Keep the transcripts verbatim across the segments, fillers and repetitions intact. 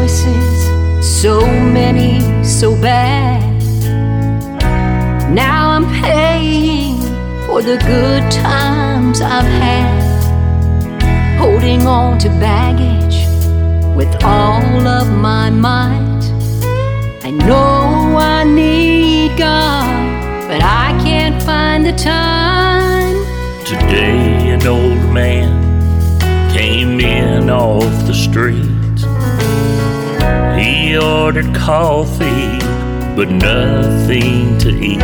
places, so many so bad. Now I'm paying for the good times I've had, holding on to baggage with all of my might. I know I need God, but I can't find the time. Today an old man came in off the street. He ordered coffee, but nothing to eat.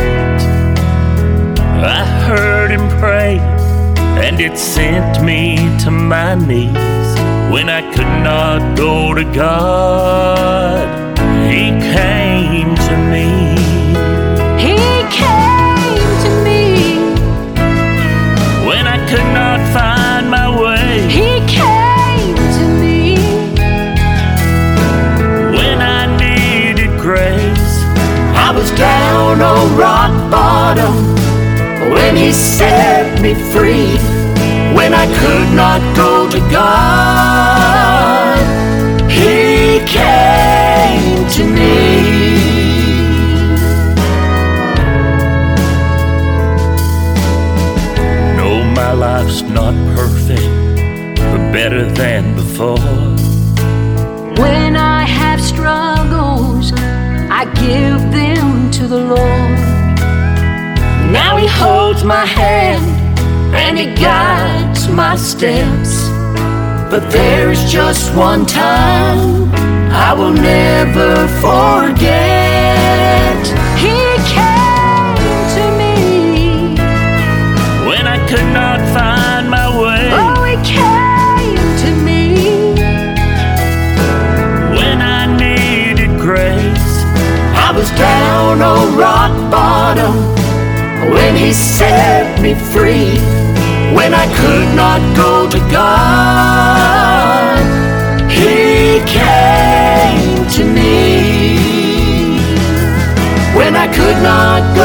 I heard him pray, and it sent me to my knees. When I could not go to God, He came to me. He came to me. When I could not find my way, He came to me. when I needed grace, I was down on rock bottom when He set me free. When I could not go to God, He came to me. No, my life's not perfect, but better than before. When I have struggles, I give them to the Lord. Now He holds my hand and He guides my steps. But there's just one time I will never forget. He came to me When I could not find my way, Oh, He came to me when I needed grace, I was down on rock bottom when He set me free. When I could not go to God, He came to me. When I could not go